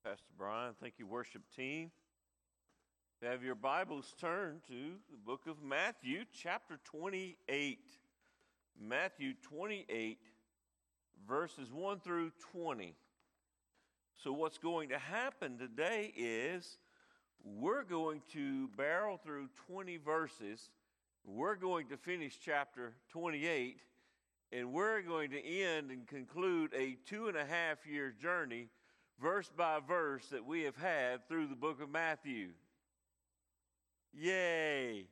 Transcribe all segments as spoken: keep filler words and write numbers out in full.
Pastor Brian. Thank you, worship team. Have your Bibles turned to the book of Matthew, chapter twenty-eight. Matthew twenty-eight, verses one through twenty. So what's going to happen today is we're going to barrel through twenty verses. We're going to finish chapter twenty-eight, and we're going to end and conclude a two and a half year journey, verse by verse, that we have had through the book of Matthew. Yay!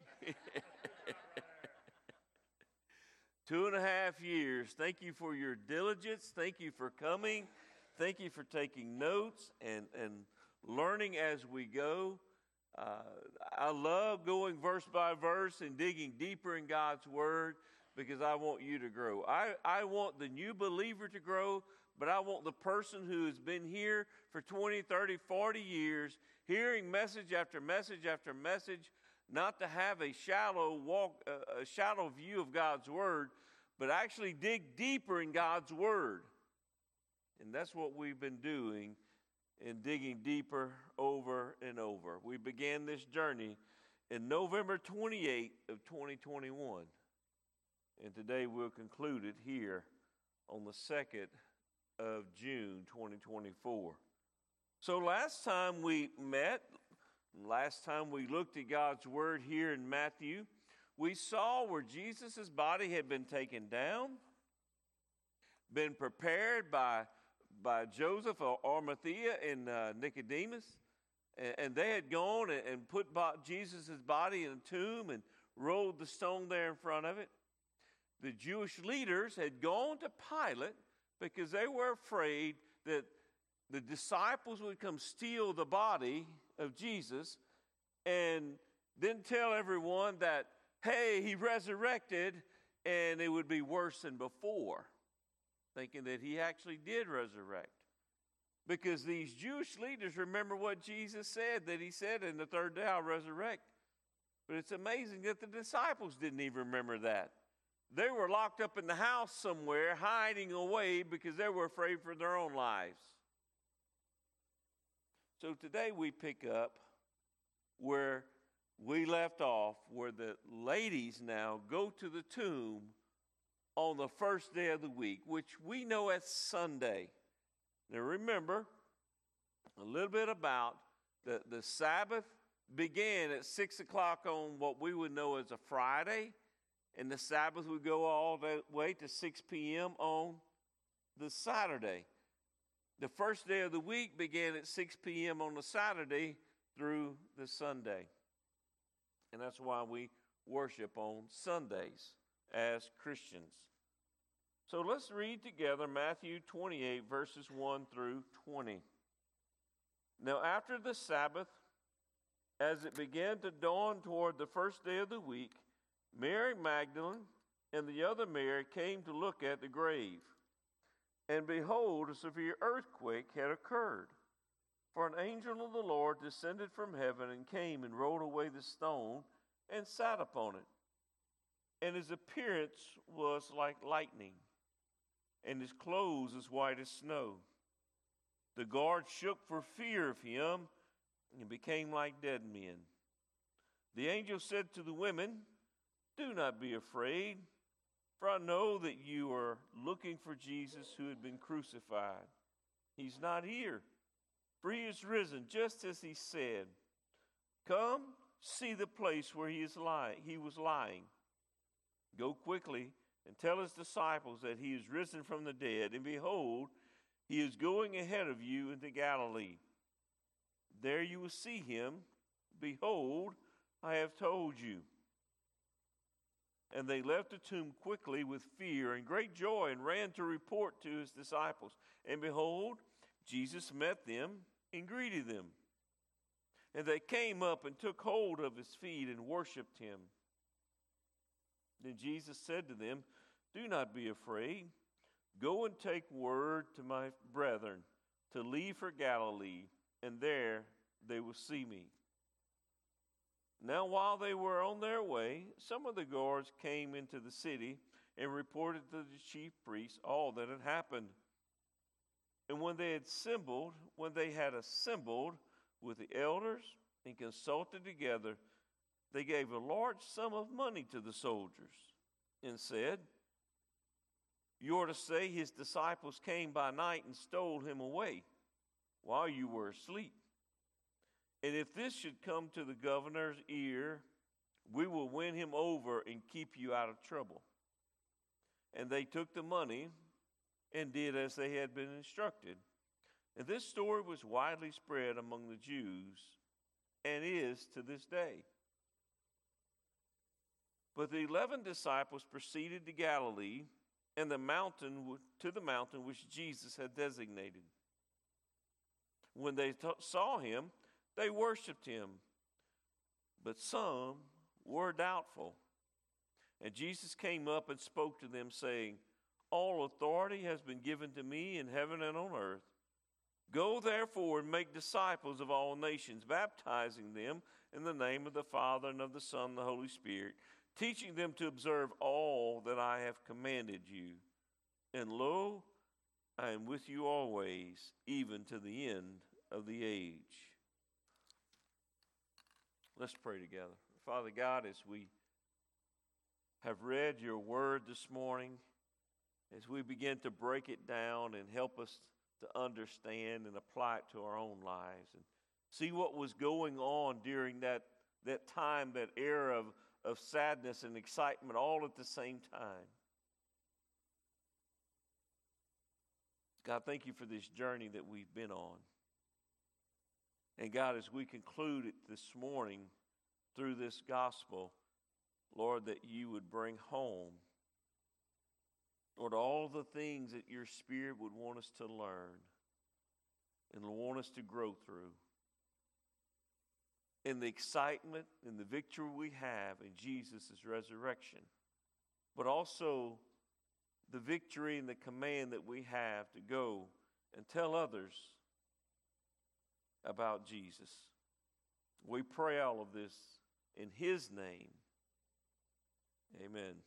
Two and a half years. Thank you for your diligence. Thank you for coming. Thank you for taking notes and, and learning as we go. Uh, I love going verse by verse and digging deeper in God's Word because I want you to grow. I, I want the new believer to grow, but I want the person who has been here for twenty, thirty, forty years, hearing message after message after message, not to have a shallow walk, uh, a shallow view of God's Word, but actually dig deeper in God's Word. And that's what we've been doing and digging deeper over and over. We began this journey in November twenty-eighth of twenty twenty-one. And today we'll conclude it here on the second of June twenty twenty-four. So last time we met, last time we looked at God's Word here in Matthew, we saw where Jesus' body had been taken down, been prepared by by Joseph or Arimathea and uh, Nicodemus, and, and they had gone and, and put Jesus' body in a tomb and rolled the stone there in front of it. The Jewish leaders had gone to Pilate because they were afraid that the disciples would come steal the body of Jesus and then tell everyone that, hey, he resurrected, and it would be worse than before, thinking that he actually did resurrect. Because these Jewish leaders remember what Jesus said, that he said, in the third day I'll resurrect. But it's amazing that the disciples didn't even remember that. They were locked up in the house somewhere, hiding away because they were afraid for their own lives. So today we pick up where we left off, where the ladies now go to the tomb on the first day of the week, which we know as Sunday. Now remember a little bit about the, the Sabbath began at six o'clock on what we would know as a Friday, and the Sabbath would go all the way to six p.m. on the Saturday. The first day of the week began at six p.m. on the Saturday through the Sunday. And that's why we worship on Sundays as Christians. So let's read together Matthew twenty-eight, verses one through twenty. Now after the Sabbath, as it began to dawn toward the first day of the week, Mary Magdalene and the other Mary came to look at the grave. And behold, a severe earthquake had occurred. For an angel of the Lord descended from heaven and came and rolled away the stone and sat upon it. And his appearance was like lightning, and his clothes as white as snow. The guards shook for fear of him and became like dead men. The angel said to the women, "Do not be afraid, for I know that you are looking for Jesus who had been crucified. He's not here, for he is risen, just as he said. Come, see the place where he is lying. He was lying. Go quickly and tell his disciples that he is risen from the dead, and behold, he is going ahead of you into Galilee. There you will see him. Behold, I have told you." And they left the tomb quickly with fear and great joy and ran to report to his disciples. And behold, Jesus met them and greeted them. And they came up and took hold of his feet and worshipped him. Then Jesus said to them, "Do not be afraid. Go and take word to my brethren to leave for Galilee, and there they will see me." Now while they were on their way, some of the guards came into the city and reported to the chief priests all that had happened. And when they had assembled, when they had assembled with the elders and consulted together, they gave a large sum of money to the soldiers and said, "You are to say his disciples came by night and stole him away while you were asleep. And if this should come to the governor's ear, we will win him over and keep you out of trouble." And they took the money and did as they had been instructed. And this story was widely spread among the Jews and is to this day. But the eleven disciples proceeded to Galilee and the mountain to the mountain which Jesus had designated. When they t- saw him, they worshipped him, but some were doubtful. And Jesus came up and spoke to them, saying, "All authority has been given to me in heaven and on earth. Go therefore and make disciples of all nations, baptizing them in the name of the Father and of the Son and the Holy Spirit, teaching them to observe all that I have commanded you. And lo, I am with you always, even to the end of the age." Let's pray together. Father God, as we have read your word this morning, as we begin to break it down and help us to understand and apply it to our own lives and see what was going on during that, that time, that era of, of sadness and excitement all at the same time. God, thank you for this journey that we've been on. And God, as we conclude it this morning through this gospel, Lord, that you would bring home, Lord, all the things that your Spirit would want us to learn and want us to grow through. In the excitement and the victory we have in Jesus' resurrection, but also the victory and the command that we have to go and tell others about Jesus. We pray all of this in his name. Amen.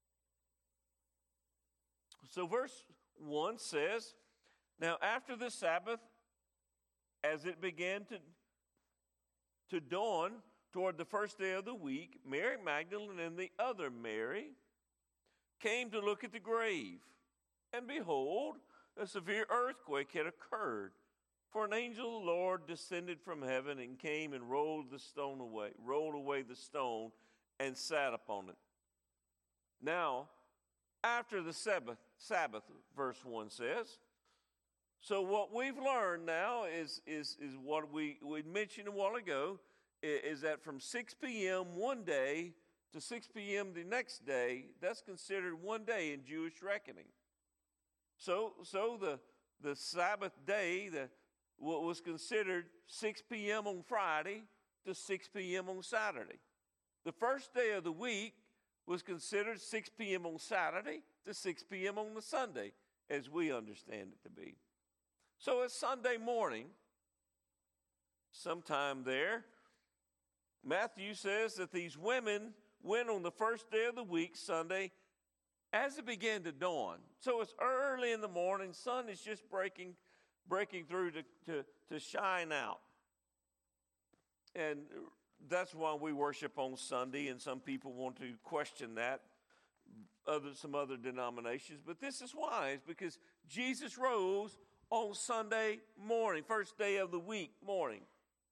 So verse one says, "Now after the Sabbath, as it began to, to dawn toward the first day of the week, Mary Magdalene and the other Mary came to look at the grave. And behold, a severe earthquake had occurred. For an angel of the Lord descended from heaven and came and rolled the stone away, rolled away the stone and sat upon it. Now, after the Sabbath, Sabbath, verse one says, so what we've learned now is, is, is what we, we mentioned a while ago, is, is that from six p.m. one day to six p.m. the next day, that's considered one day in Jewish reckoning. So, so the, the Sabbath day, the what was considered six p.m. on Friday to six p.m. on Saturday. The first day of the week was considered six p.m. on Saturday to six p.m. on the Sunday, as we understand it to be. So it's Sunday morning, sometime there, Matthew says that these women went on the first day of the week, Sunday, as it began to dawn. So it's early in the morning, sun is just breaking breaking through to, to, to shine out. And that's why we worship on Sunday, and some people want to question that, other some other denominations. But this is why, it's because Jesus rose on Sunday morning, first day of the week morning.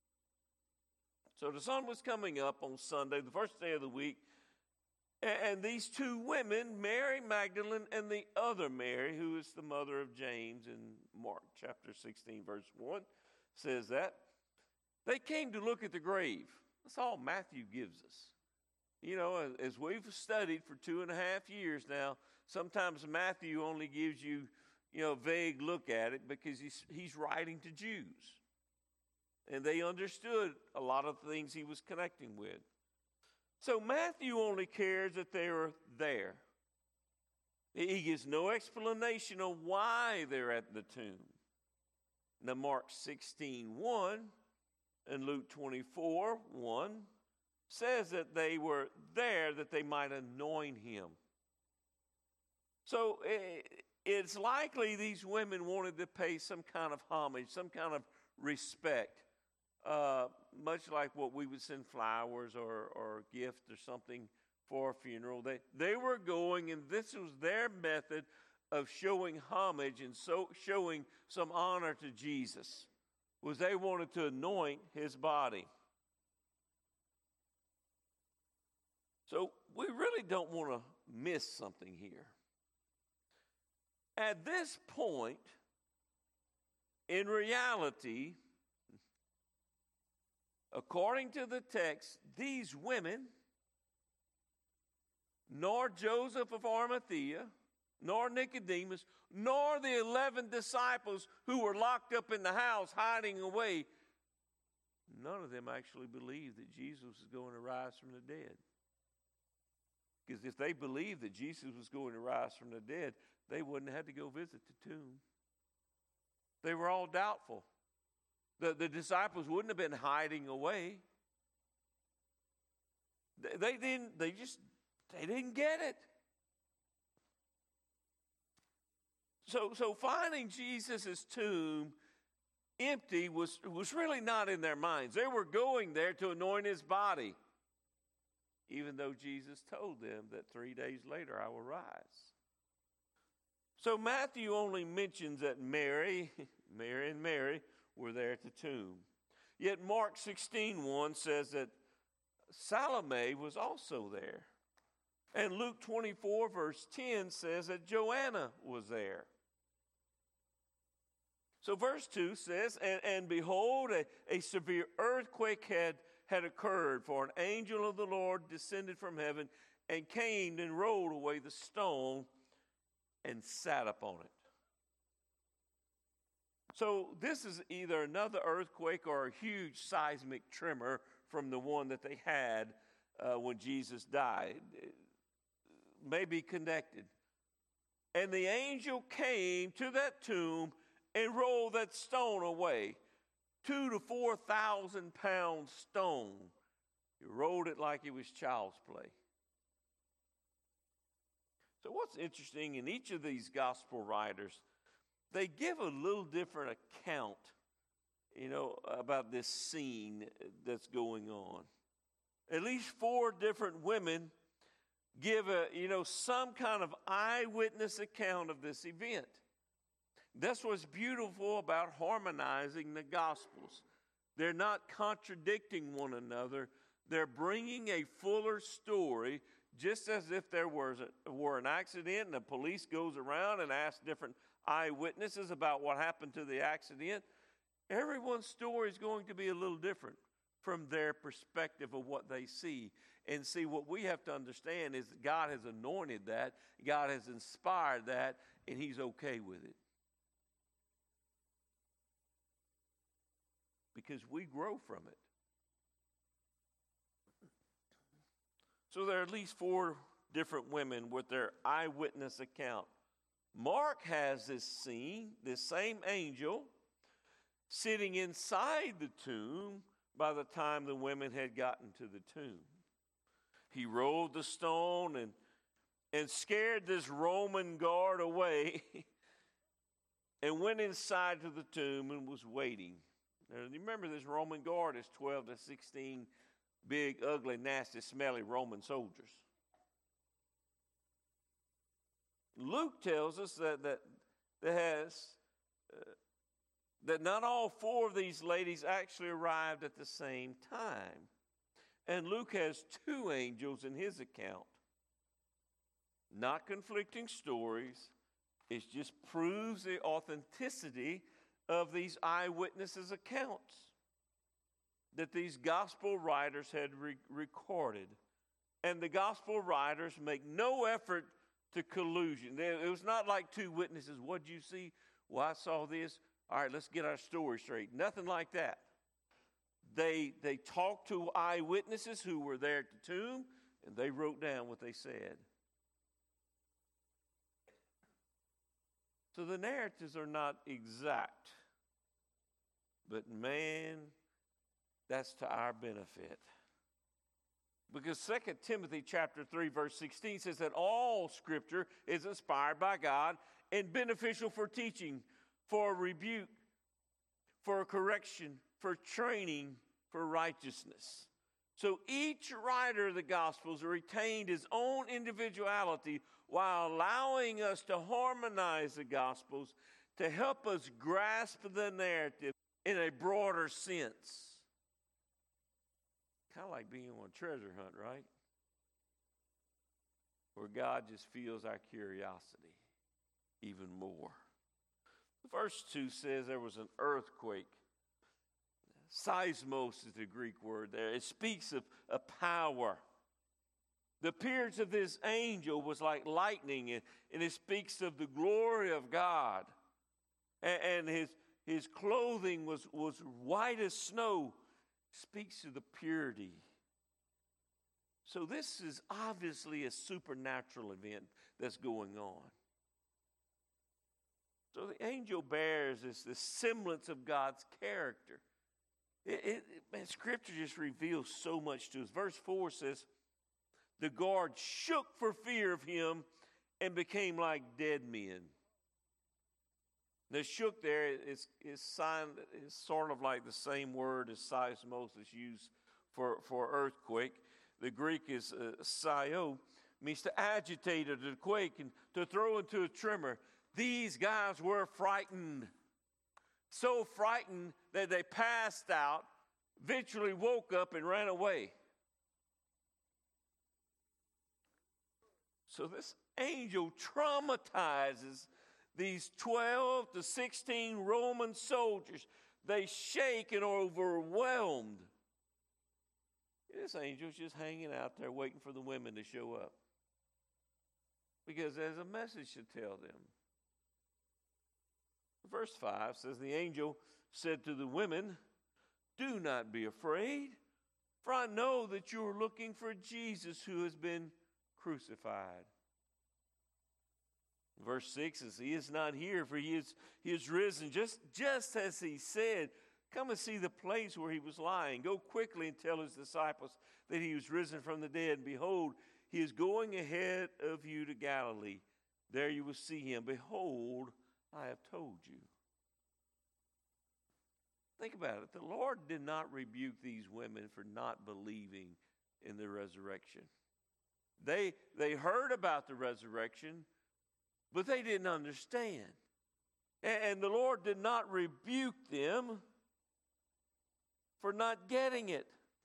So the sun was coming up on Sunday, the first day of the week, and these two women, Mary Magdalene and the other Mary, who is the mother of James in Mark chapter sixteen, verse one, says that, they came to look at the grave. That's all Matthew gives us. You know, as we've studied for two and a half years now, sometimes Matthew only gives you, you know, a vague look at it because he's, he's writing to Jews. And they understood a lot of the things he was connecting with. So Matthew only cares that they are there. He gives no explanation of why they're at the tomb. Now Mark sixteen one and Luke twenty-four one says that they were there that they might anoint him. So it's likely these women wanted to pay some kind of homage, some kind of respect, uh, much like what we would send flowers or, or a gift or something for a funeral. They, they were going, and this was their method of showing homage and so showing some honor to Jesus, was they wanted to anoint his body. So we really don't want to miss something here. At this point, in reality, according to the text, these women, nor Joseph of Arimathea, nor Nicodemus, nor the eleven disciples who were locked up in the house hiding away, none of them actually believed that Jesus was going to rise from the dead. Because if they believed that Jesus was going to rise from the dead, they wouldn't have had to go visit the tomb. They were all doubtful. The, the disciples wouldn't have been hiding away. They, they didn't, they just, they didn't get it. So, so finding Jesus' tomb empty was, was really not in their minds. They were going there to anoint his body, even though Jesus told them that three days later I will rise. So Matthew only mentions that Mary, Mary and Mary were there at the tomb. Yet Mark sixteen one says that Salome was also there. And Luke twenty-four verse ten says that Joanna was there. So verse two says, and, and behold, a, a severe earthquake had, had occurred, for an angel of the Lord descended from heaven and came and rolled away the stone and sat upon it. So this is either another earthquake or a huge seismic tremor from the one that they had uh, when Jesus died. It may be connected. And the angel came to that tomb and rolled that stone away. Two to four thousand pound stone. He rolled it like it was child's play. So what's interesting, in each of these gospel writers, they give a little different account, you know, about this scene that's going on. At least four different women give a, you know, some kind of eyewitness account of this event. That's what's beautiful about harmonizing the Gospels. They're not contradicting one another. They're bringing a fuller story, just as if there was a, were an accident and the police goes around and asks different eyewitnesses about what happened to the accident. Everyone's story is going to be a little different from their perspective of what they see. And see, what we have to understand is that God has anointed that, God has inspired that, and he's okay with it. Because we grow from it. So there are at least four different women with their eyewitness account. Mark has this scene, this same angel, sitting inside the tomb by the time the women had gotten to the tomb. He rolled the stone and, and scared this Roman guard away and went inside to the tomb and was waiting. Now, you remember this Roman guard is twelve to sixteen big, ugly, nasty, smelly Roman soldiers. Luke tells us that that, that has uh, that not all four of these ladies actually arrived at the same time. And Luke has two angels in his account. Not conflicting stories. It just proves the authenticity of these eyewitnesses' accounts that these gospel writers had re- recorded. And the gospel writers make no effort to collusion. It was not like two witnesses. What'd you see? Well, I saw this. All right, let's get our story straight. Nothing like that. They, they talked to eyewitnesses who were there at the tomb, and they wrote down what they said. So the narratives are not exact. But man, that's to our benefit. Because Second Timothy chapter three, verse sixteen says that all Scripture is inspired by God and beneficial for teaching, for rebuke, for correction, for training, for righteousness. So each writer of the Gospels retained his own individuality while allowing us to harmonize the Gospels to help us grasp the narrative in a broader sense. Kind of like being on a treasure hunt, right? Where God just feels our curiosity even more. Verse two says there was an earthquake. Seismos is the Greek word there. It speaks of a power. The appearance of this angel was like lightning, and, and it speaks of the glory of God. And, and his, his clothing was, was white as snow. Speaks to the purity. So this is obviously a supernatural event that's going on. So the angel bears this, this semblance of God's character. It, it, man, Scripture just reveals so much to us. Verse four says, the guard shook for fear of him and became like dead men. The shook there is, is, signed, is sort of like the same word as seismos is used for, for earthquake. The Greek is uh, sio, means to agitate or to quake and to throw into a tremor. These guys were frightened. So frightened that they passed out, eventually woke up and ran away. So this angel traumatizes these twelve to sixteen Roman soldiers. They shake and are overwhelmed. This angel's just hanging out there waiting for the women to show up, because there's a message to tell them. Verse five says, the angel said to the women, do not be afraid, for I know that you are looking for Jesus who has been crucified. Verse six says, he is not here, for he is, he is risen, just, just as he said. Come and see the place where he was lying. Go quickly and tell his disciples that he was risen from the dead. And behold, he is going ahead of you to Galilee. There you will see him. Behold, I have told you. Think about it. The Lord did not rebuke these women for not believing in the resurrection. They, they heard about the resurrection, but they didn't understand. And, and the Lord did not rebuke them for not getting it.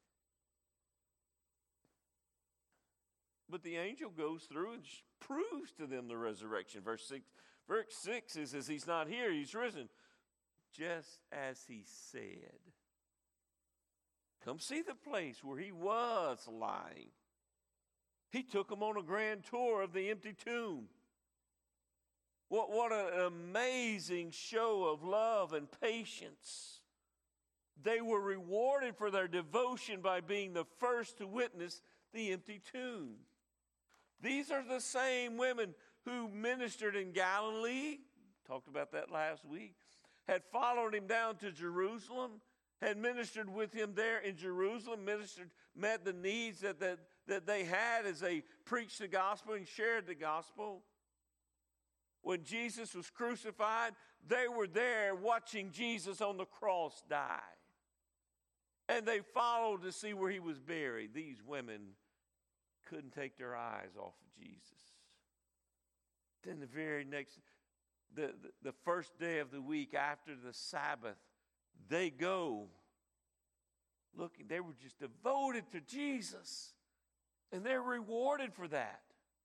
But the angel goes through and proves to them the resurrection. Verse six, verse six is, says he's not here, he's risen. Just as he said. Come see the place where he was lying. He took them on a grand tour of the empty tomb. What, what an amazing show of love and patience. They were rewarded for their devotion by being the first to witness the empty tomb. These are the same women who ministered in Galilee, talked about that last week, had followed him down to Jerusalem, had ministered with him there in Jerusalem, ministered, met the needs that, that, that they had as they preached the gospel and shared the gospel. When Jesus was crucified, they were there watching Jesus on the cross die. And they followed to see where he was buried. These women couldn't take their eyes off of Jesus. Then the very next, the, the, the first day of the week after the Sabbath, they go looking. They were just devoted to Jesus. And they're rewarded for that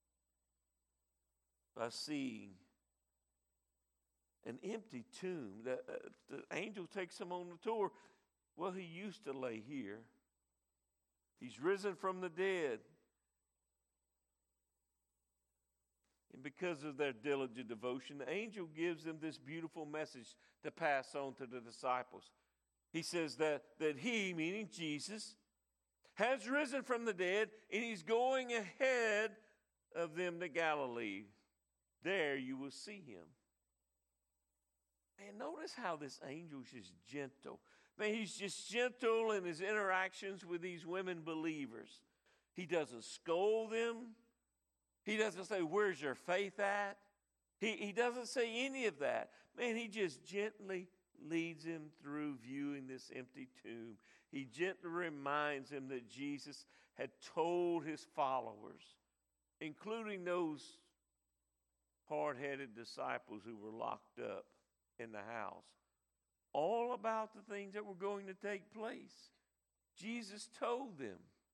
by seeing an empty tomb. The, uh, the angel takes them on the tour. Well, he used to lay here. He's risen from the dead. And because of their diligent devotion, the angel gives them this beautiful message to pass on to the disciples. He says that, that he, meaning Jesus, has risen from the dead, and he's going ahead of them to Galilee. There you will see him. And notice how this angel is just gentle. Man, he's just gentle in his interactions with these women believers. He doesn't scold them. He doesn't say, where's your faith at? He, he doesn't say any of that. Man, he just gently leads him through viewing this empty tomb. He gently reminds him that Jesus had told his followers, including those hard-headed disciples who were locked up in the house, all about the things that were going to take place. Jesus told them.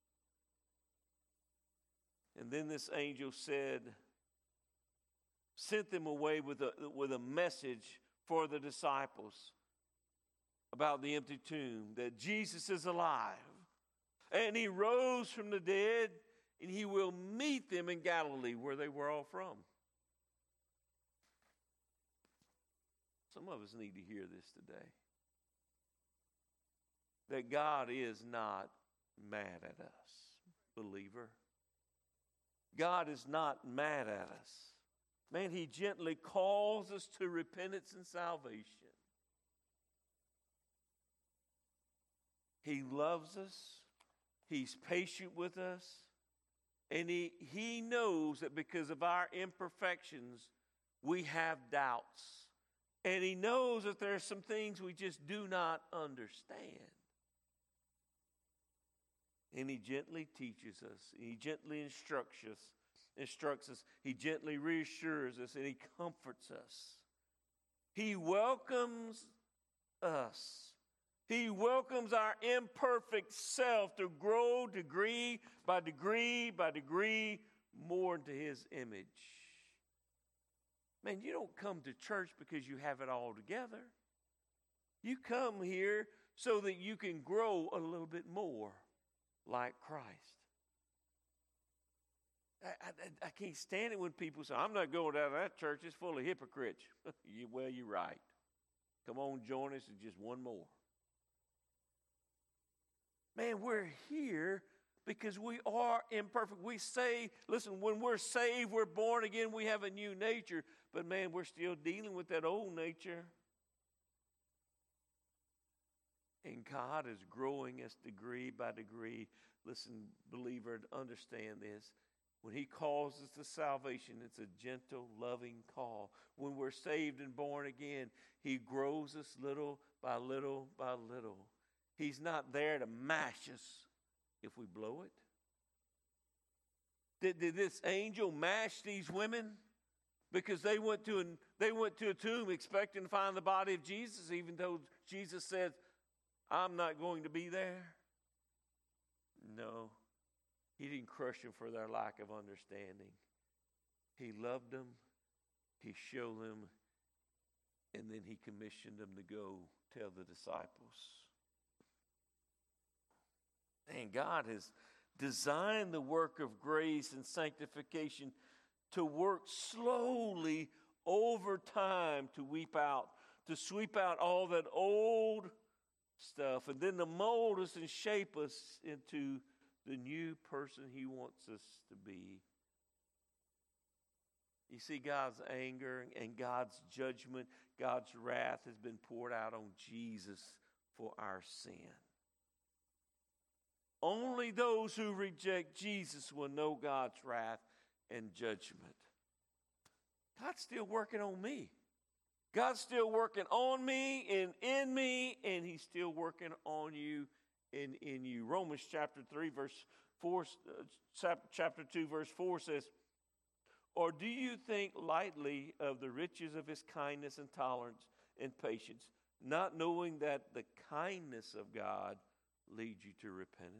And then this angel said, sent them away with a, with a message for the disciples about the empty tomb, that Jesus is alive. And he rose from the dead, and he will meet them in Galilee, where they were all from. Some of us need to hear this today. That God is not mad at us, believer. God is not mad at us. Man, he gently calls us to repentance and salvation. He loves us. He's patient with us. And he, he knows that because of our imperfections, we have doubts. And he knows that there are some things we just do not understand. And he gently teaches us. He gently instructs us. Instructs us. He gently reassures us, and he comforts us. He welcomes us. He welcomes our imperfect self to grow degree by degree by degree more into his image. Man, you don't come to church because you have it all together. You come here so that you can grow a little bit more like Christ. I, I, I can't stand it when people say, I'm not going out of that church, it's full of hypocrites. you, well, you're right. Come on, join us in just one more. Man, we're here because we are imperfect. We say, listen, when we're saved, we're born again, we have a new nature. But man, we're still dealing with that old nature. And God is growing us degree by degree. Listen, believer, understand this. When he calls us to salvation, it's a gentle, loving call. When we're saved and born again, he grows us little by little by little. He's not there to mash us if we blow it. Did, did this angel mash these women? Because they went to an, they went to a tomb expecting to find the body of Jesus, even though Jesus said, I'm not going to be there. No, he didn't crush them for their lack of understanding. He loved them, he showed them, and then he commissioned them to go tell the disciples. And God has designed the work of grace and sanctification to work slowly over time to weep out, to sweep out all that old stuff, and then to mold us and shape us into the new person he wants us to be. You see, God's anger and God's judgment, God's wrath has been poured out on Jesus for our sin. Only those who reject Jesus will know God's wrath and judgment. God's still working on me. God's still working on me and in me, and he's still working on you and in you. Romans chapter three, verse four, uh, chapter two, verse four says, or do you think lightly of the riches of his kindness and tolerance and patience, not knowing that the kindness of God leads you to repentance?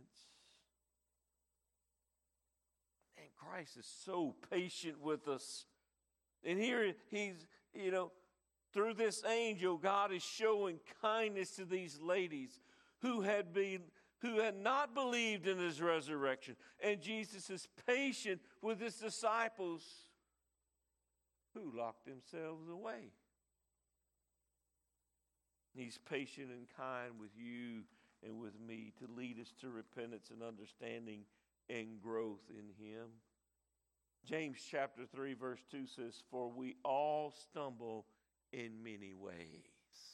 And Christ is so patient with us. And here he's, you know, through this angel, God is showing kindness to these ladies who had been, who had not believed in his resurrection. And Jesus is patient with his disciples who locked themselves away. He's patient and kind with you and with me to lead us to repentance and understanding and growth in him. James chapter three, verse two says, for we all stumble in many ways.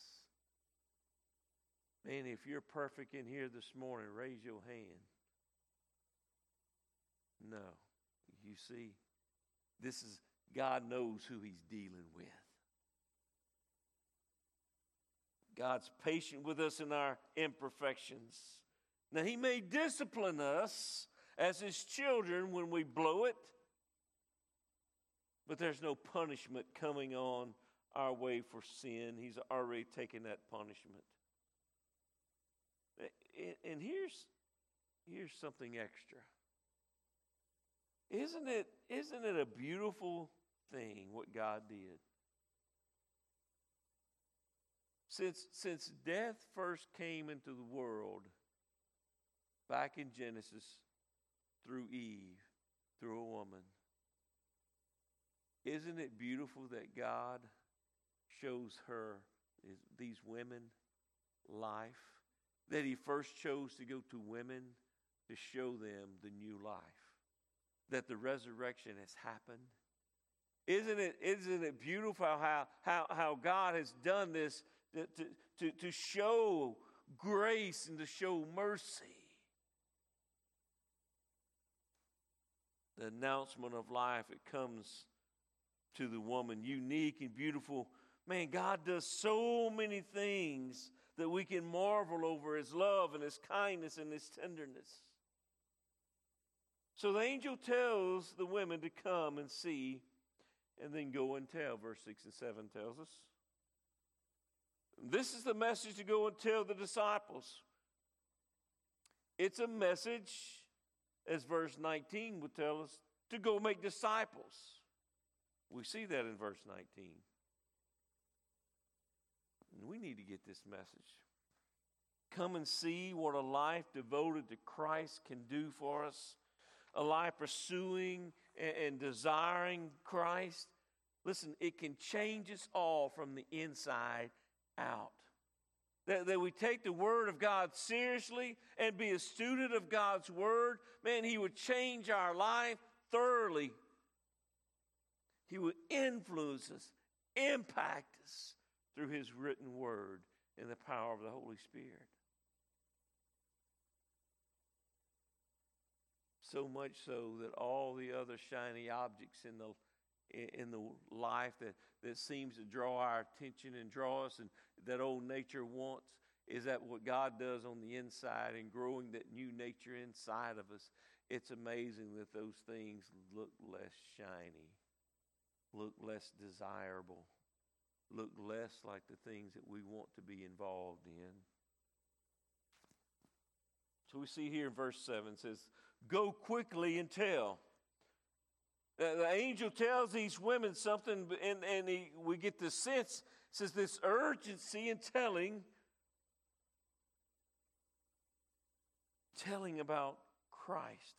Man, if you're perfect in here this morning, raise your hand. No. You see, this is God knows who he's dealing with. God's patient with us in our imperfections. Now, he may discipline us as his children when we blow it, but there's no punishment coming on our way for sin. He's already taken that punishment. And here's, here's something extra. Isn't it, isn't it a beautiful thing what God did? Since, since death first came into the world, back in Genesis, through Eve, through a woman, isn't it beautiful that God shows her, these women, life? That he first chose to go to women to show them the new life. That the resurrection has happened. Isn't it, isn't it beautiful how, how, how God has done this to, to, to show grace and to show mercy? The announcement of life, it comes to the woman, unique and beautiful. Man, God does so many things that we can marvel over his love and his kindness and his tenderness. So the angel tells the women to come and see, and then go and tell. Verse six and seven tells us. This is the message to go and tell the disciples. It's a message, as verse nineteen would tell us, to go make disciples. We see that in verse nineteen. And we need to get this message. Come and see what a life devoted to Christ can do for us. A life pursuing and, and desiring Christ. Listen, it can change us all from the inside out. That, that we take the Word of God seriously and be a student of God's Word. Man, he would change our life thoroughly. He would influence us, impact us through his written Word and the power of the Holy Spirit. So much so that all the other shiny objects in the in the life that, that seems to draw our attention and draw us and that old nature wants, is that what God does on the inside and growing that new nature inside of us. It's amazing that those things look less shiny, look less desirable, look less like the things that we want to be involved in. So we see here in verse seven, it says, go quickly and tell. The, the angel tells these women something, and, and he, we get the sense, it says this urgency in telling, telling about Christ.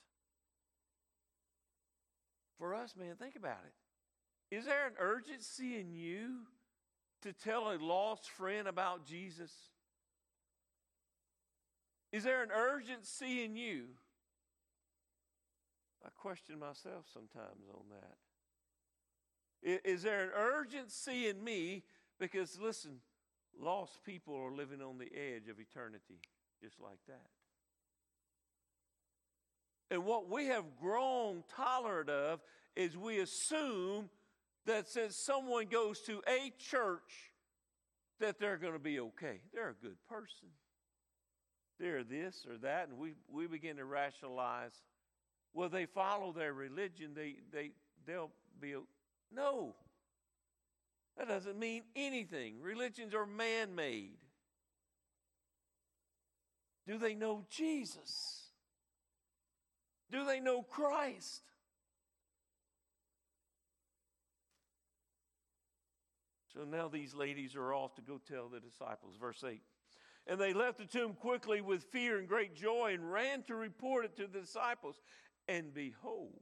For us, man, think about it. Is there an urgency in you to tell a lost friend about Jesus? Is there an urgency in you? I question myself sometimes on that. Is there an urgency in me? Because, listen, lost people are living on the edge of eternity, just like that. And what we have grown tolerant of is we assume that since someone goes to a church, that they're going to be okay. They're a good person. They're this or that, and we, we begin to rationalize, well, they follow their religion, they, they, they'll be, no. That doesn't mean anything. Religions are man-made. Do they know Jesus? Do they know Christ? So now these ladies are off to go tell the disciples. Verse eight. And they left the tomb quickly with fear and great joy and ran to report it to the disciples. And behold,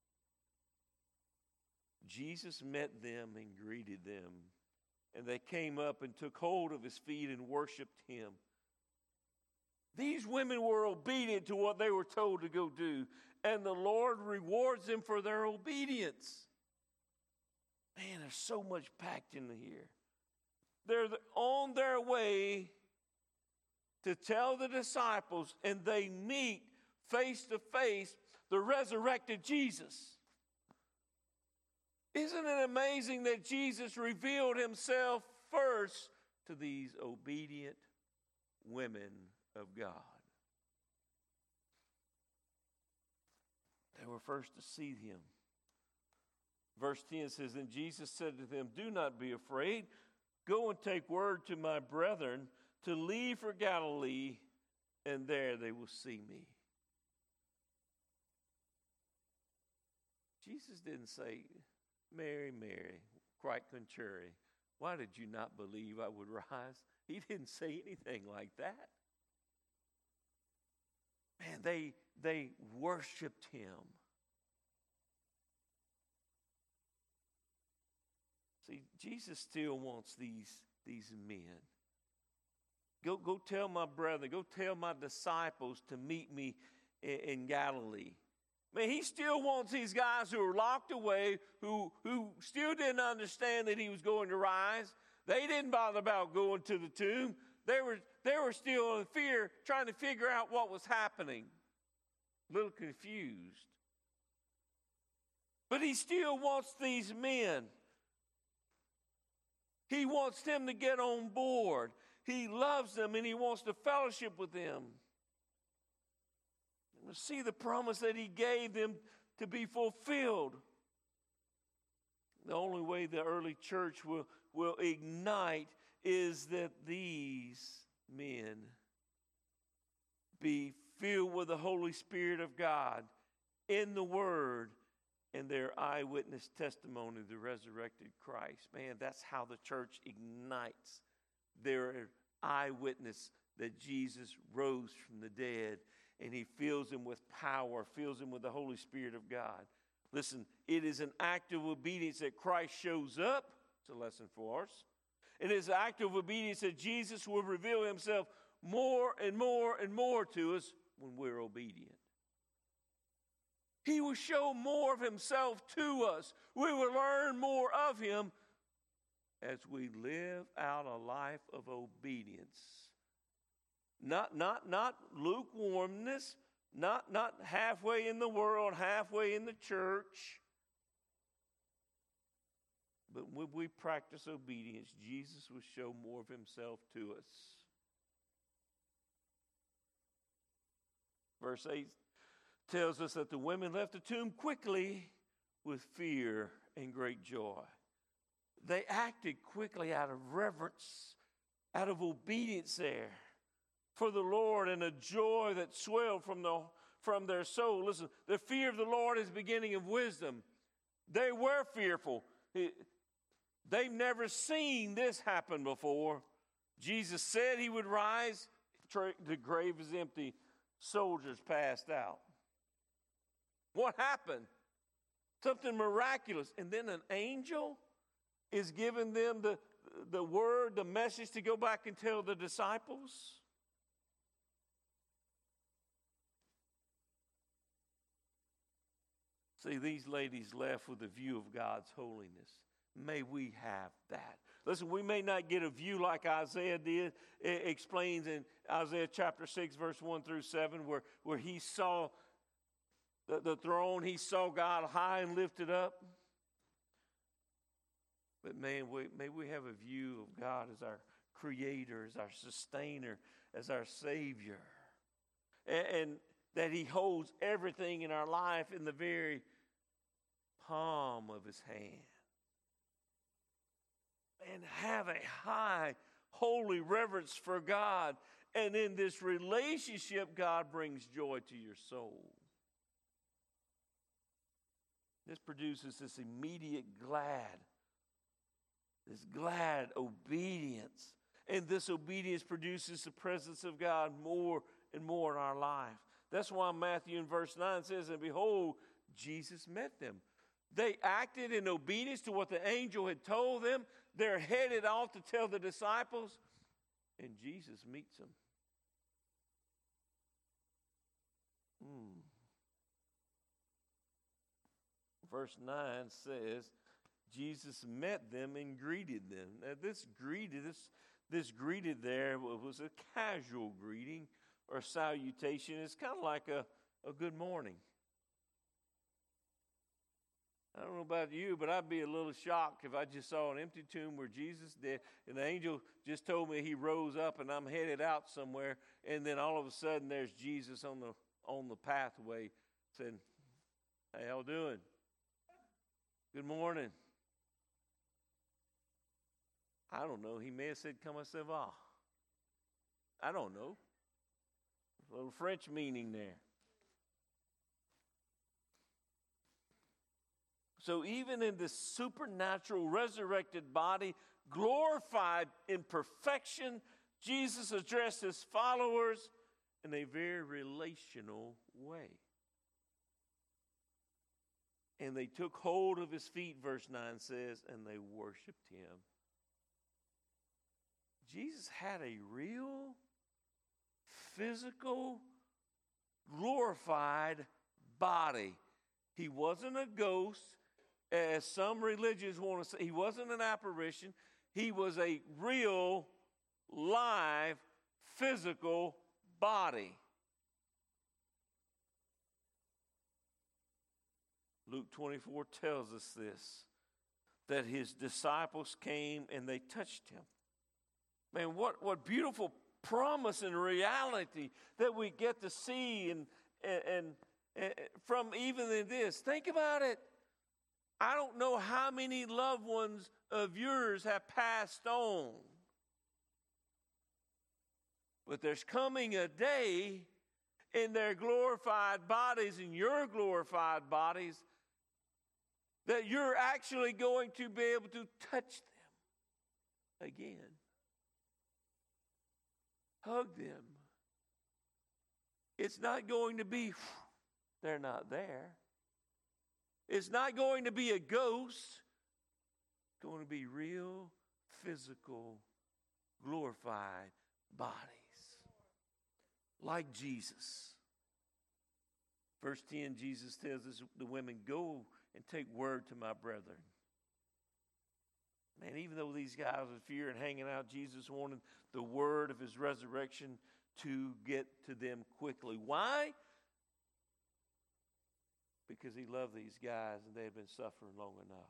Jesus met them and greeted them. And they came up and took hold of his feet and worshiped him. These women were obedient to what they were told to go do. And the Lord rewards them for their obedience. Man, there's so much packed in here. They're on their way to tell the disciples, and they meet face to face the resurrected Jesus. Isn't it amazing that Jesus revealed himself first to these obedient women of God? They were first to see him. Verse ten says, and Jesus said to them, do not be afraid. Go and take word to my brethren to leave for Galilee, and there they will see me. Jesus didn't say, Mary, Mary, quite contrary, why did you not believe I would rise? He didn't say anything like that. Man, they, they worshiped him. See, Jesus still wants these, these men. Go, go tell my brother, go tell my disciples to meet me in, in Galilee. Man, he still wants these guys who are locked away, who, who still didn't understand that he was going to rise. They didn't bother about going to the tomb. They were, they were still in fear, trying to figure out what was happening. A little confused. But he still wants these men. He wants them to get on board. He loves them and he wants to fellowship with them. See the promise that he gave them to be fulfilled. The only way the early church will, will ignite is that these men be filled with the Holy Spirit of God in the Word and their eyewitness testimony of the resurrected Christ. Man, that's how the church ignites their eyewitness that Jesus rose from the dead. And he fills them with power, fills them with the Holy Spirit of God. Listen, it is an act of obedience that Christ shows up. It's a lesson for us. It is an act of obedience that Jesus will reveal himself more and more and more to us when we're obedient. He will show more of himself to us. We will learn more of him as we live out a life of obedience. Not, not, not lukewarmness, not, not halfway in the world, halfway in the church. But when we practice obedience, Jesus will show more of himself to us. Verse eight tells us that the women left the tomb quickly with fear and great joy. They acted quickly out of reverence, out of obedience there for the Lord, and a joy that swelled from, the, from their soul. Listen, the fear of the Lord is the beginning of wisdom. They were fearful. They've never seen this happen before. Jesus said he would rise. The grave is empty. Soldiers passed out. What happened? Something miraculous. And then an angel is giving them the, the word, the message to go back and tell the disciples. See, these ladies left with a view of God's holiness. May we have that. Listen, we may not get a view like Isaiah did. It explains in Isaiah chapter six, verse one through seven, where, where he saw the, the throne, he saw God high and lifted up. But man, we, may we have a view of God as our creator, as our sustainer, as our savior. And, and that he holds everything in our life in the very palm of his hand. And have a high, holy reverence for God. And in this relationship, God brings joy to your soul. This produces this immediate glad, this glad obedience. And this obedience produces the presence of God more and more in our life. That's why Matthew in verse nine says, and behold, Jesus met them. They acted in obedience to what the angel had told them. They're headed off to tell the disciples, and Jesus meets them. Mm. Verse nine says, Jesus met them and greeted them. Now this greeted, this, this greeted there was a casual greeting or salutation. It's kind of like a, a good morning. I don't know about you, but I'd be a little shocked if I just saw an empty tomb where Jesus did, and the angel just told me he rose up and I'm headed out somewhere, and then all of a sudden there's Jesus on the on the pathway saying, "How y'all doing? Good morning." I don't know. He may have said, "Comment ça va?" I don't know. A little French meaning there. So even in this supernatural resurrected body, glorified in perfection, Jesus addressed his followers in a very relational way. And they took hold of his feet, verse nine says, and they worshiped him. Jesus had a real, physical, glorified body. He wasn't a ghost, as some religions want to say. He wasn't an apparition. He was a real, live, physical body. Luke twenty-four tells us this, that his disciples came and they touched him. Man, what, what beautiful promise and reality that we get to see and, and, and, and from even in this. Think about it. I don't know how many loved ones of yours have passed on. But there's coming a day in their glorified bodies, in your glorified bodies, that you're actually going to be able to touch them again. Hug them. It's not going to be, they're not there. It's not going to be a ghost. It's going to be real, physical, glorified bodies. Like Jesus. Verse ten, Jesus tells us, the women, go and take word to my brethren. Man, even though these guys were fear and hanging out, Jesus wanted the word of his resurrection to get to them quickly. Why? Because he loved these guys and they had been suffering long enough.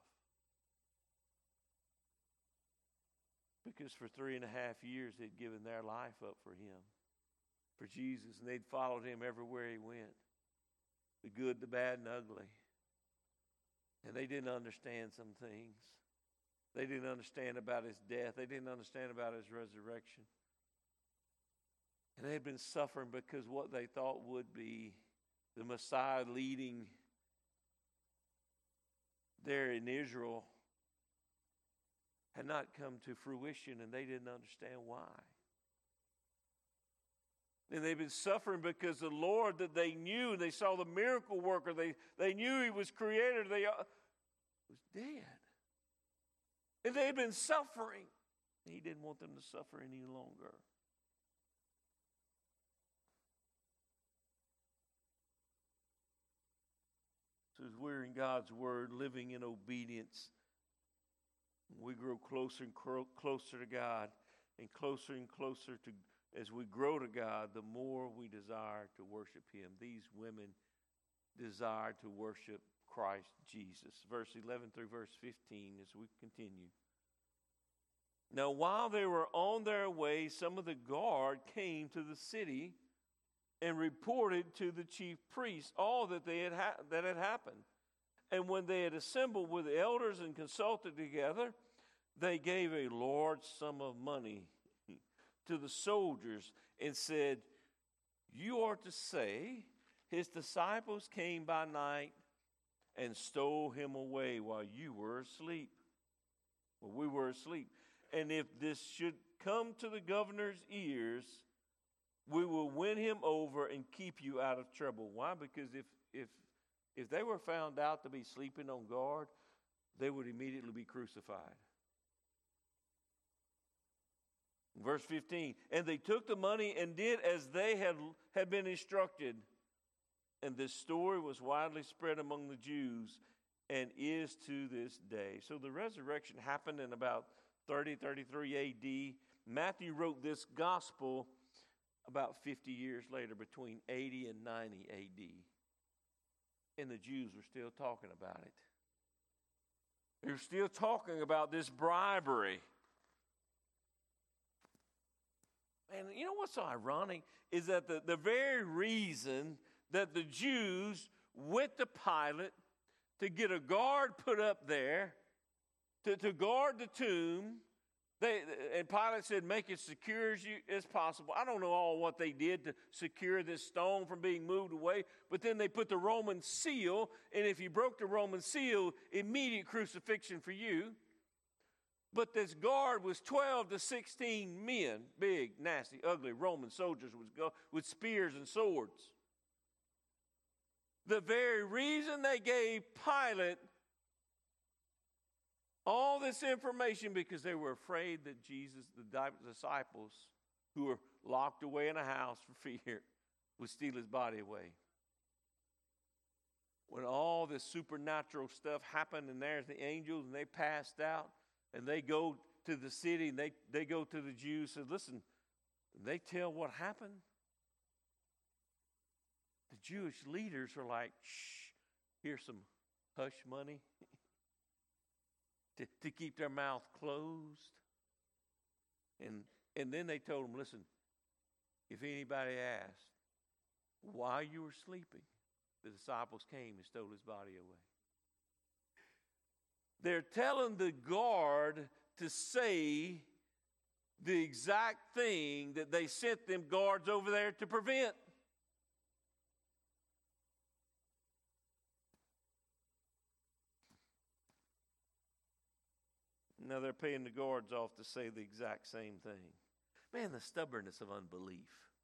Because for three and a half years they'd given their life up for him, for Jesus, and they'd followed him everywhere he went. The good, the bad, and ugly. And they didn't understand some things. They didn't understand about his death. They didn't understand about his resurrection. And they had been suffering because what they thought would be the Messiah leading there in Israel had not come to fruition, and they didn't understand why. And they've been suffering because the Lord that they knew, they saw the miracle worker, they, they knew he was creator, they uh, was dead. And they've been suffering. He didn't want them to suffer any longer. So as we're in God's word, living in obedience, we grow closer and cro- closer to God, and closer and closer to, as we grow to God, the more we desire to worship him. These women desire to worship Christ Jesus. Verse eleven through verse fifteen as we continue. Now while they were on their way, some of the guard came to the city and reported to the chief priests all that they had ha- that had happened. And when they had assembled with the elders and consulted together, they gave a large sum of money to the soldiers and said, "You are to say, his disciples came by night and stole him away while you were asleep." Well, we were asleep. "And if this should come to the governor's ears, we will win him over and keep you out of trouble." Why? Because if if if they were found out to be sleeping on guard, they would immediately be crucified. Verse fifteen, "And they took the money and did as they had, had been instructed. And this story was widely spread among the Jews and is to this day." So the resurrection happened in about thirty, thirty-three A D. Matthew wrote this gospel about fifty years later, between eighty and ninety A D. And the Jews were still talking about it. They're still talking about this bribery. And you know what's so ironic is that the, the very reason that the Jews went to Pilate to get a guard put up there to, to guard the tomb, they, and Pilate said, make it secure as, you, as possible. I don't know all what they did to secure this stone from being moved away, but then they put the Roman seal, and if you broke the Roman seal, immediate crucifixion for you. But this guard was twelve to sixteen men, big, nasty, ugly Roman soldiers with, with spears and swords. The very reason they gave Pilate all this information because they were afraid that Jesus, the disciples who were locked away in a house for fear, would steal his body away. When all this supernatural stuff happened and there's the angels and they passed out and they go to the city and they, they go to the Jews and said, listen, they tell what happened. The Jewish leaders are like, shh, here's some hush money to, to keep their mouth closed. And, and then they told them, listen, if anybody asked why you were sleeping, the disciples came and stole his body away. They're telling the guard to say the exact thing that they sent them guards over there to prevent. Now they're paying the guards off to say the exact same thing. Man, the stubbornness of unbelief.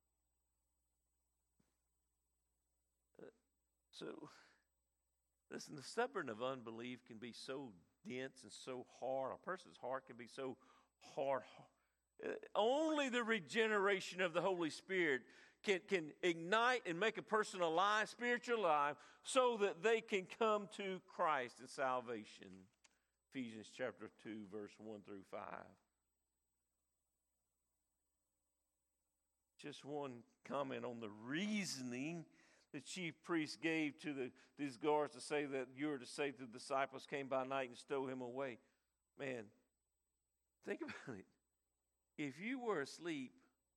Uh, so, listen, the stubbornness of unbelief can be so dense and so hard. A person's heart can be so hard. Uh, only the regeneration of the Holy Spirit can, can ignite and make a person alive, spiritually alive, so that they can come to Christ in salvation. Ephesians chapter two, verse one through five. Just one comment on the reasoning the chief priest gave to the, these guards to say that you were to say to the disciples came by night and stole him away. Man, think about it. If you were asleep,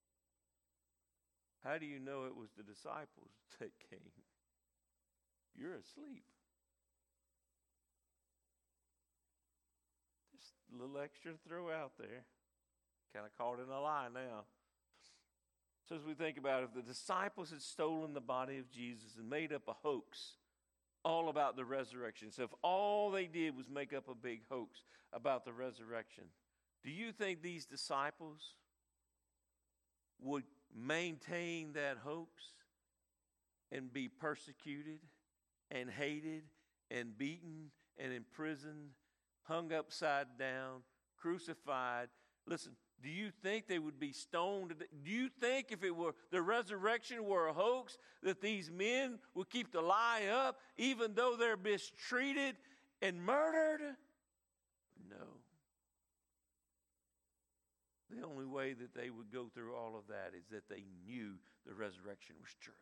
how do you know it was the disciples that came? You're asleep. Just a little extra to throw out there. Kind of caught in a lie now. So as we think about it, if the disciples had stolen the body of Jesus and made up a hoax all about the resurrection, so if all they did was make up a big hoax about the resurrection, do you think these disciples would maintain that hoax and be persecuted and hated and beaten and imprisoned, hung upside down, crucified? Listen, do you think they would be stoned? Do you think if it were the resurrection were a hoax that these men would keep the lie up even though they're mistreated and murdered? No. The only way that they would go through all of that is that they knew the resurrection was true.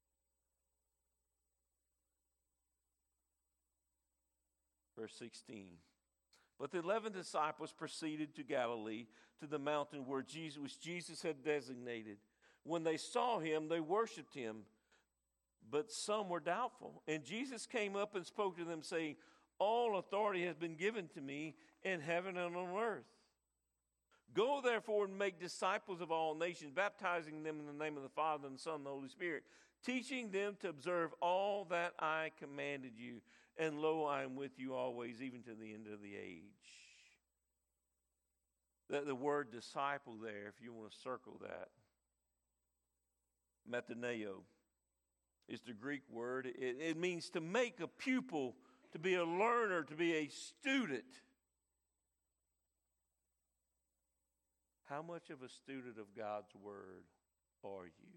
Verse sixteen. But the eleven disciples proceeded to Galilee, to the mountain where Jesus, which Jesus had designated. When they saw him, they worshipped him, but some were doubtful. And Jesus came up and spoke to them, saying, all authority has been given to me in heaven and on earth. Go therefore and make disciples of all nations, baptizing them in the name of the Father and the Son and the Holy Spirit, teaching them to observe all that I commanded you. And lo, I am with you always, even to the end of the age. The, the word disciple there, if you want to circle that, methaneo, is the Greek word. It, it means to make a pupil, to be a learner, to be a student. How much of a student of God's word are you?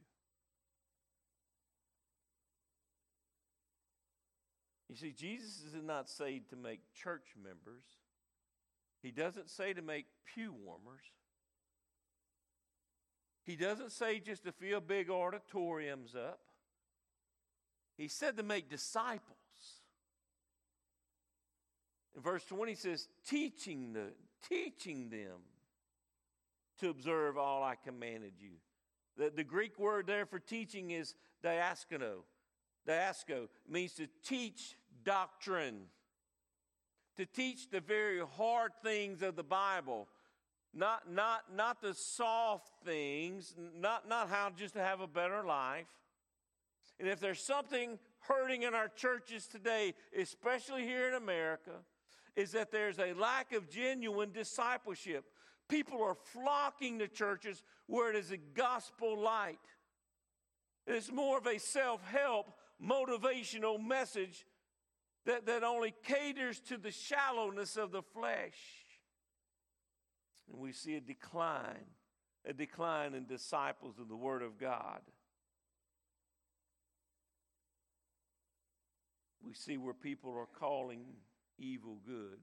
You see, Jesus is not saying to make church members. He doesn't say to make pew warmers. He doesn't say just to fill big auditoriums up. He said to make disciples. In verse twenty says, teaching the teaching them to observe all I commanded you. The, the Greek word there for teaching is diaskono. Diasko means to teach doctrine, to teach the very hard things of the Bible, not not not the soft things, not not how just to have a better life. And if there's something hurting in our churches today, especially here in America, is that there's a lack of genuine discipleship. People are flocking to churches where it is a gospel light. It's more of a self-help, motivational message that, that only caters to the shallowness of the flesh. And we see a decline, a decline in disciples of the Word of God. We see where people are calling evil good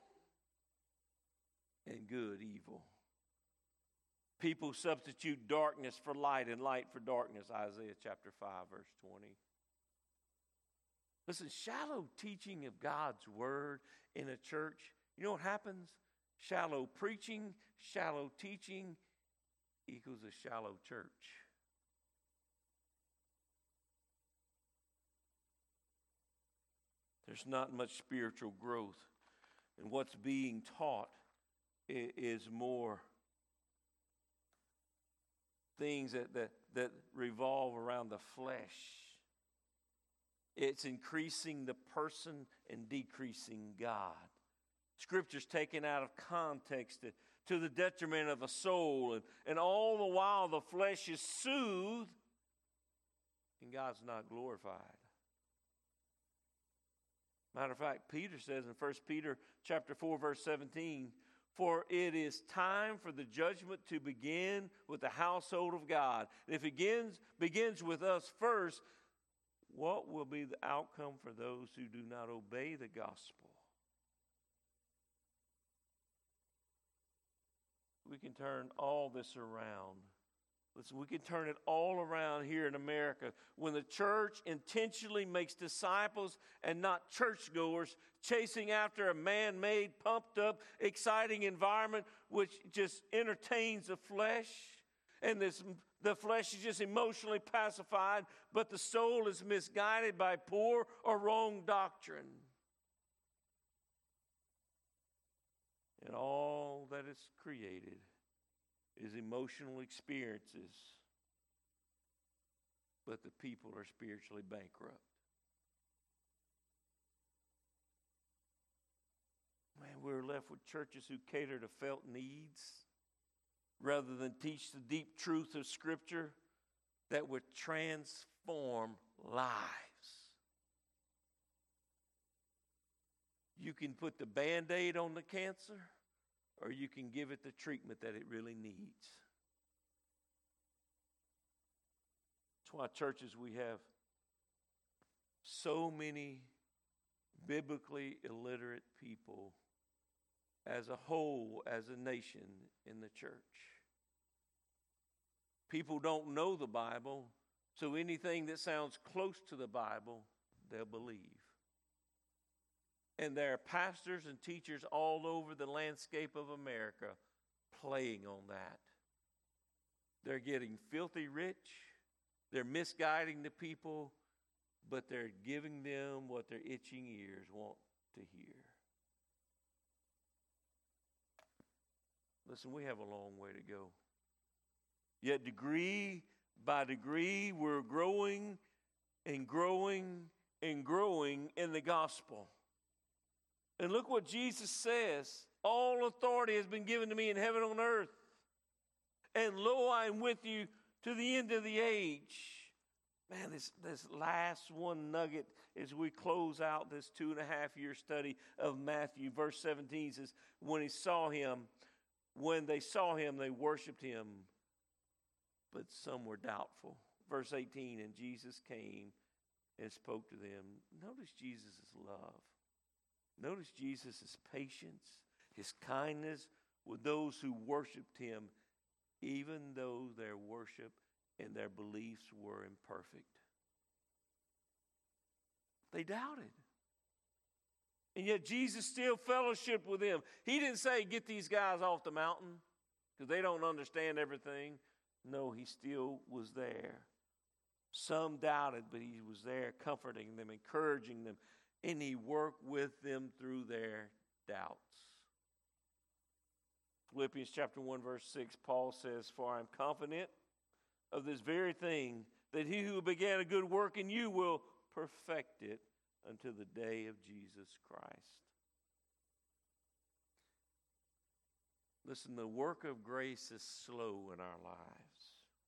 and good evil. People substitute darkness for light and light for darkness, Isaiah chapter five, verse twenty. Listen, shallow teaching of God's word in a church, you know what happens? Shallow preaching, shallow teaching equals a shallow church. There's not much spiritual growth. And what's being taught is more things that, that, that revolve around the flesh. It's increasing the person and decreasing God. Scripture's taken out of context to, to the detriment of a soul. And, and all the while the flesh is soothed and God's not glorified. Matter of fact, Peter says in First Peter chapter four, verse seventeen, for it is time for the judgment to begin with the household of God. And if it begins, begins with us first, what will be the outcome for those who do not obey the gospel? We can turn all this around. Listen, we can turn it all around here in America when the church intentionally makes disciples and not churchgoers, chasing after a man-made, pumped-up, exciting environment which just entertains the flesh. And this, the flesh is just emotionally pacified, but the soul is misguided by poor or wrong doctrine. And all that is created is emotional experiences, but the people are spiritually bankrupt. Man, we're left with churches who cater to felt needs rather than teach the deep truth of Scripture that would transform lives. You can put the Band-Aid on the cancer, or you can give it the treatment that it really needs. That's why churches, we have so many biblically illiterate people as a whole, as a nation in the church. People don't know the Bible, so anything that sounds close to the Bible, they'll believe. And there are pastors and teachers all over the landscape of America playing on that. They're getting filthy rich. They're misguiding the people, but they're giving them what their itching ears want to hear. Listen, we have a long way to go. Yet degree by degree, we're growing and growing and growing in the gospel. And look what Jesus says. All authority has been given to me in heaven and on earth. And lo, I am with you to the end of the age. Man, this, this last one nugget as we close out this two and a half year study of Matthew. Verse seventeen says, when he saw him, when they saw him, they worshiped him, but some were doubtful. Verse eighteen, and Jesus came and spoke to them. Notice Jesus' love. Notice Jesus' patience, his kindness with those who worshiped him, even though their worship and their beliefs were imperfect. They doubted. And yet Jesus still fellowshiped with them. He didn't say, get these guys off the mountain because they don't understand everything. No, he still was there. Some doubted, but he was there comforting them, encouraging them, and he worked with them through their doubts. Philippians chapter one, verse six, Paul says, for I am confident of this very thing, that he who began a good work in you will perfect it until the day of Jesus Christ. Listen, the work of grace is slow in our lives.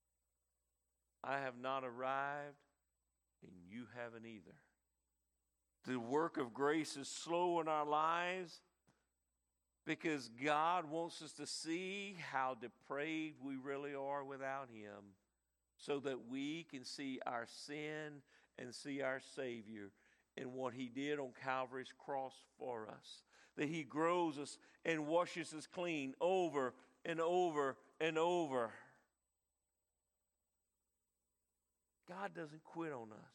I have not arrived, and you haven't either. The work of grace is slow in our lives because God wants us to see how depraved we really are without Him, so that we can see our sin and see our Savior in what He did on Calvary's cross for us. That He grows us and washes us clean over and over and over. God doesn't quit on us.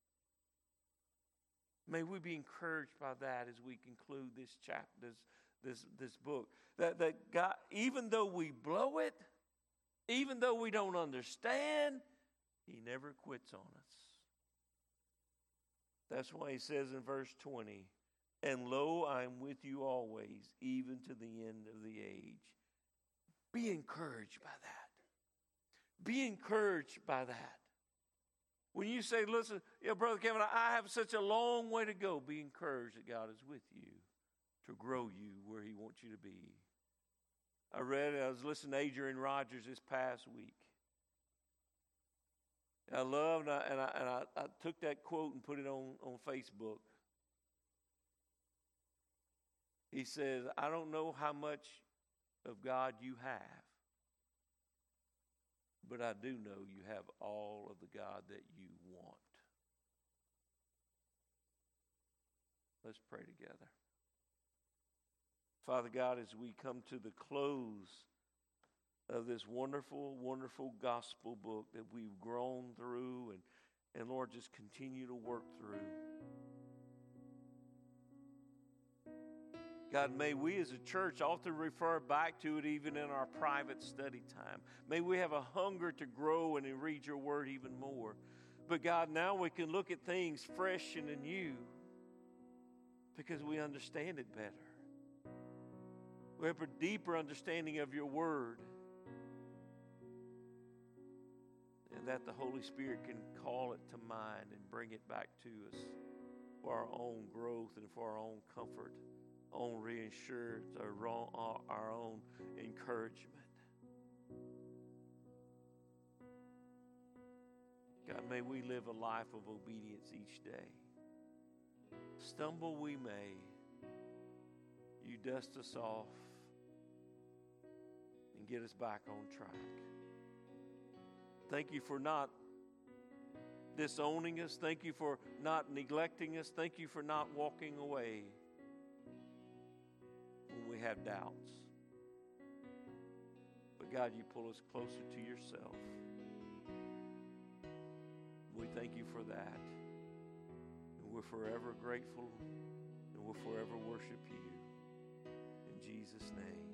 May we be encouraged by that as we conclude this chapter, this, this, this book. That, that God, even though we blow it, even though we don't understand, He never quits on us. That's why He says in verse twenty, and lo, I am with you always, even to the end of the age. Be encouraged by that. Be encouraged by that. When you say, listen, yeah, Brother Kevin, I have such a long way to go, be encouraged that God is with you to grow you where He wants you to be. I read, I was listening to Adrian Rogers this past week. I loved, and, I, and, I, and I, I took that quote and put it on, on Facebook. He says, I don't know how much of God you have, but I do know you have all of the God that you want. Let's pray together. Father God, as we come to the close of this wonderful, wonderful gospel book that we've grown through and, and Lord, just continue to work through. God, may we as a church often refer back to it even in our private study time. May we have a hunger to grow and to read your word even more. But God, now we can look at things fresh and anew because we understand it better. We have a deeper understanding of your word. And that the Holy Spirit can call it to mind and bring it back to us for our own growth and for our own comfort, our own reassurance, our, our own encouragement. God, may we live a life of obedience each day. Stumble we may, you dust us off and get us back on track. Thank you for not disowning us. Thank you for not neglecting us. Thank you for not walking away when we have doubts. But God, you pull us closer to yourself. We thank you for that. And we're forever grateful, and we'll forever worship you. In Jesus' name.